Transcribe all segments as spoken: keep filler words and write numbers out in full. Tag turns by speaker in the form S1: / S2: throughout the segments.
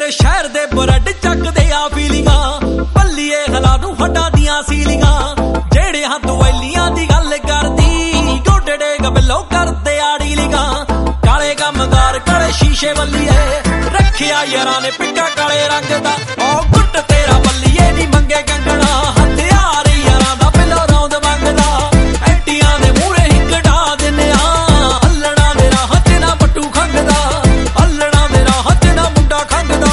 S1: तेरे शहर दे ब्रेड चकदे आ फीलिंगां भल्लीए हला नूं हड्डां दियां सीलिंगां जेड़े हां दुआलियां दी गल करदी गोडे डेग बिलो करदे आड़ी लिंगां काले कमदार काले शीशे बल्लीए रखिया यारां ने पिक्का काले रंग दा ओ गुट तेरा बल्लीए नी मंगे कंगना हथियार यारां दा पिलो रौंद मंगदा ऐटियां दे मूहरे हिक ढा दिंदे आ हल्लणा दे राह च ना पट्टू खंगदा हल्लणा दे राह च ना मुंडा खंगदा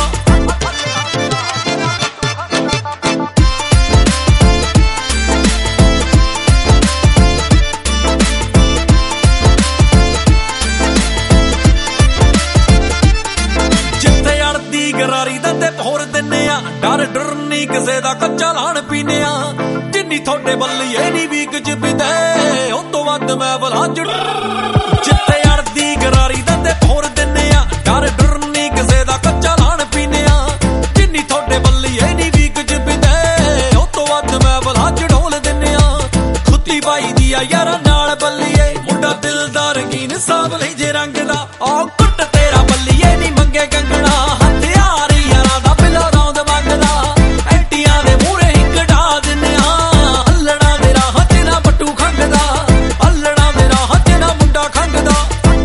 S1: जिथे अड़दी गरारी दंदे भोर दिन्ने आ डर डर नी किसे दा कच्चा लाण पीने आ जिन्नी थोड़े बल्लीए नी वीक च पिंदे उस तो वध मैं भला जुड़ जिथे अड़दी गरारी दंदे भोर दिन्ने आ डर डर नी किसे दा कच्चा लाण पीने आ जिन्नी थोड़े बल्लीए नी वीक च पिंदे उस तो वध मैं भला चढ़ोल दिन्ने आ खुत्ती पाई दी आ यारा नाल बल्लीए मुंडा दिलदार रंगीन सावले जे रंग दा ओ गुट तेरा बल्लीए नी मंगे कंगना हथियार यारा दा पिलो रौंद मंगदा ऐटियां दे मूहरे हिक ढा दिन्ने आ हल्लणा दे राह च ना पट्टू खंगदा हल्लणा दे राह च ना मुंडा खंगदा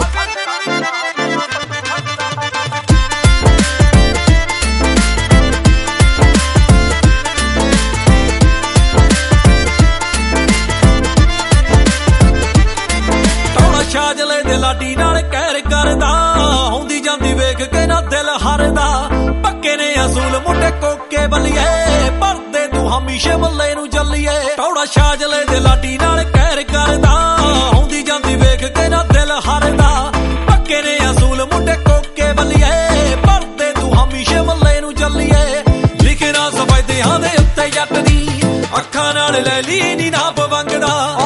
S1: टौड़ा शाजले दे लाडी नाल कहर करदा आउंदी जांदी वेख के ना दिल हरदा पक्के ने असूल मुंडे कोके बल्लीए भरदे तू हमेशा मल्ले नू जल्लीए टौड़ा शाजले दे लाडी नाल कहर करदा आउंदी जांदी वेख के ना दिल हरदा पक्के ने असूल मुंडे कोके बल्लीए भरदे तू हमेशा मल्ले नू जल्लीए लिखना सफायदे दे उत्ते जट दी अखां नाल ले ली नी नाप वंगदा